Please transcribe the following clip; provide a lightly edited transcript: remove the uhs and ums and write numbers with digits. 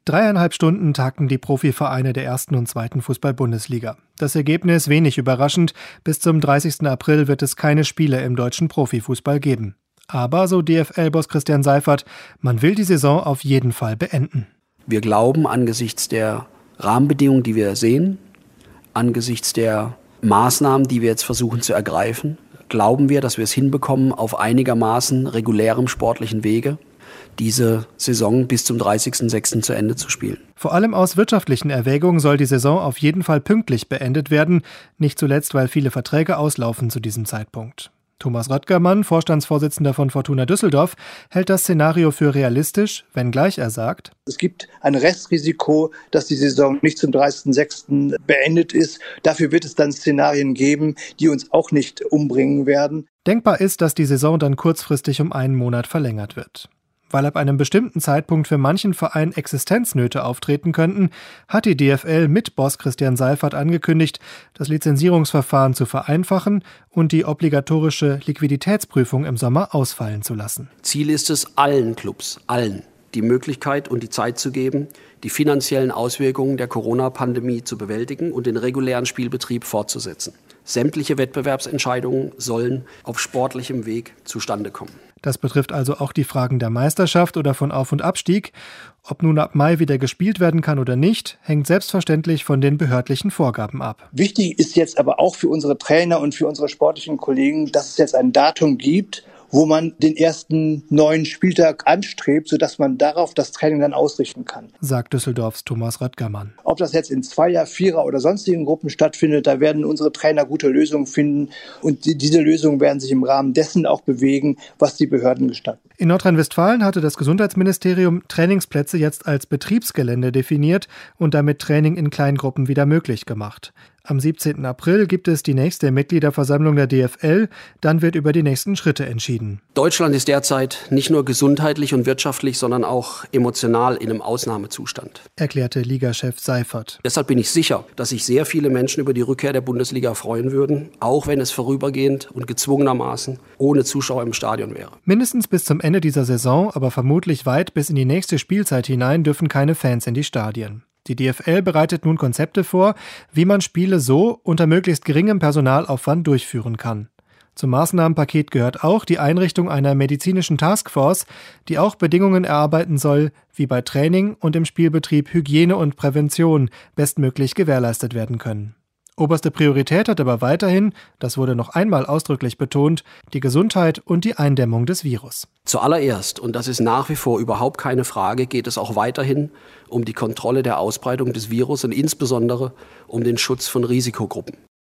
3,5 Stunden tagten die Profivereine der 1. und 2. Fußball-Bundesliga. Das Ergebnis wenig überraschend, bis zum 30. April wird es keine Spiele im deutschen Profifußball geben. Aber, so DFL-Boss Christian Seifert, man will die Saison auf jeden Fall beenden. Wir glauben angesichts der Rahmenbedingungen, die wir sehen, angesichts der Maßnahmen, die wir jetzt versuchen zu ergreifen, glauben wir, dass wir es hinbekommen, auf einigermaßen regulärem sportlichen Wege diese Saison bis zum 30.06. zu Ende zu spielen. Vor allem aus wirtschaftlichen Erwägungen soll die Saison auf jeden Fall pünktlich beendet werden, nicht zuletzt, weil viele Verträge auslaufen zu diesem Zeitpunkt. Thomas Röttgermann, Vorstandsvorsitzender von Fortuna Düsseldorf, hält das Szenario für realistisch, wenngleich er sagt: Es gibt ein Restrisiko, dass die Saison nicht zum 30.06. beendet ist. Dafür wird es dann Szenarien geben, die uns auch nicht umbringen werden. Denkbar ist, dass die Saison dann kurzfristig um einen Monat verlängert wird. Weil ab einem bestimmten Zeitpunkt für manchen Verein Existenznöte auftreten könnten, hat die DFL mit Boss Christian Seifert angekündigt, das Lizenzierungsverfahren zu vereinfachen und die obligatorische Liquiditätsprüfung im Sommer ausfallen zu lassen. Ziel ist es, allen Clubs, die Möglichkeit und die Zeit zu geben, die finanziellen Auswirkungen der Corona-Pandemie zu bewältigen und den regulären Spielbetrieb fortzusetzen. Sämtliche Wettbewerbsentscheidungen sollen auf sportlichem Weg zustande kommen. Das betrifft also auch die Fragen der Meisterschaft oder von Auf- und Abstieg. Ob nun ab Mai wieder gespielt werden kann oder nicht, hängt selbstverständlich von den behördlichen Vorgaben ab. Wichtig ist jetzt aber auch für unsere Trainer und für unsere sportlichen Kollegen, dass es jetzt ein Datum gibt, wo man den ersten neuen Spieltag anstrebt, sodass man darauf das Training dann ausrichten kann, sagt Düsseldorfs Thomas Röttgermann. Ob das jetzt in Zweier-, Vierer- oder sonstigen Gruppen stattfindet, da werden unsere Trainer gute Lösungen finden. Und diese Lösungen werden sich im Rahmen dessen auch bewegen, was die Behörden gestatten. In Nordrhein-Westfalen hatte das Gesundheitsministerium Trainingsplätze jetzt als Betriebsgelände definiert und damit Training in Kleingruppen wieder möglich gemacht. Am 17. April gibt es die nächste Mitgliederversammlung der DFL, dann wird über die nächsten Schritte entschieden. Deutschland ist derzeit nicht nur gesundheitlich und wirtschaftlich, sondern auch emotional in einem Ausnahmezustand, erklärte Ligachef Seifert. Deshalb bin ich sicher, dass sich sehr viele Menschen über die Rückkehr der Bundesliga freuen würden, auch wenn es vorübergehend und gezwungenermaßen ohne Zuschauer im Stadion wäre. Mindestens bis zum Ende dieser Saison, aber vermutlich weit bis in die nächste Spielzeit hinein, dürfen keine Fans in die Stadien. Die DFL bereitet nun Konzepte vor, wie man Spiele so unter möglichst geringem Personalaufwand durchführen kann. Zum Maßnahmenpaket gehört auch die Einrichtung einer medizinischen Taskforce, die auch Bedingungen erarbeiten soll, wie bei Training und im Spielbetrieb Hygiene und Prävention bestmöglich gewährleistet werden können. Oberste Priorität hat aber weiterhin, das wurde noch einmal ausdrücklich betont, die Gesundheit und die Eindämmung des Virus. Zuallererst, und das ist nach wie vor überhaupt keine Frage, geht es auch weiterhin um die Kontrolle der Ausbreitung des Virus und insbesondere um den Schutz von Risikogruppen.